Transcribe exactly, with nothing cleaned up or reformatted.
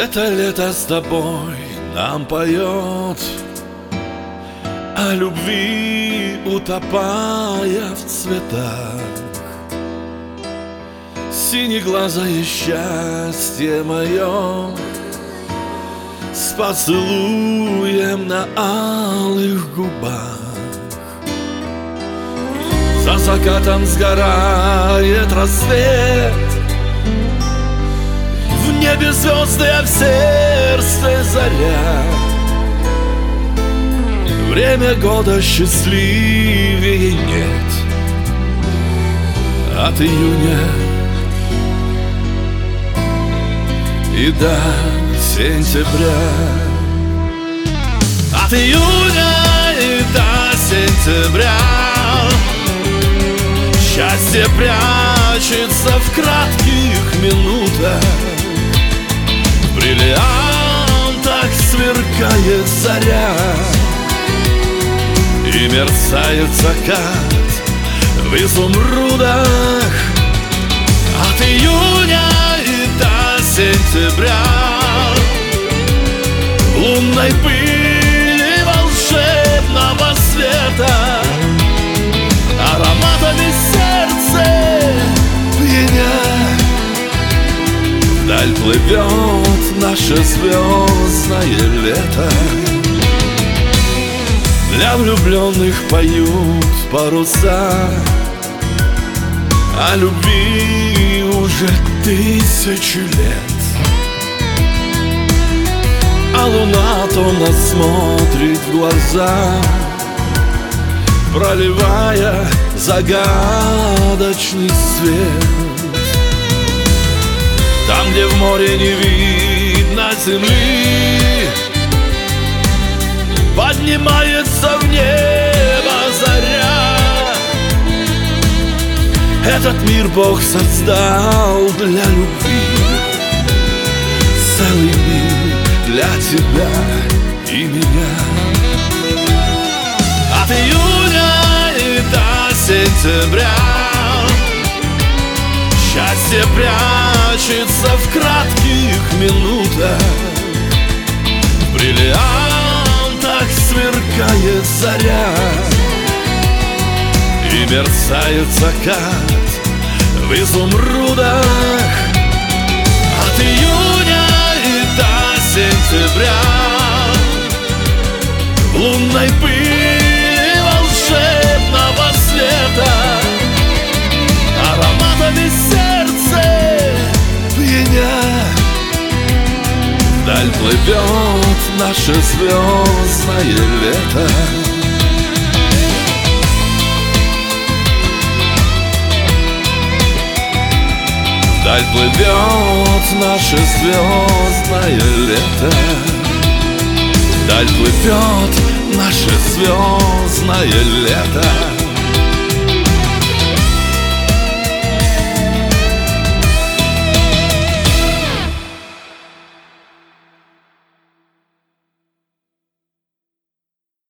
Это лето с тобой нам поет о любви, утопая в цветах. Синеглазое счастье мое с поцелуем на алых губах. За закатом сгорает рассвет, в небе звезды, а в сердце заря. Время года счастливее нет от июня и до сентября. От июня и до сентября счастье прячется в кратких минутах. В бриллиантах сверкает заря и мерцает закат в изумрудах. От июня и до сентября лунной пыли волшебного света ароматами сердце пьяня. Вдаль плывет наше звездное лето. Для влюбленных поют паруса о любви уже тысячи лет. А луна томно смотрит в глаза, проливая загадочный свет. Там, где в море не видно земли, поднимается в небо заря. Этот мир Бог создал для любви, целый мир для тебя и меня. От июня и до сентября счастье прячется в кратких минутах. В бриллиантах сверкает заря и мерцает закат в изумрудах. От июня и до сентября в лунной пыли волшебного света ароматами сердце пьяня. Вдаль плывет наше звездное лето. Вдаль плывет наше звездное лето. Вдаль плывет наше звездное лето.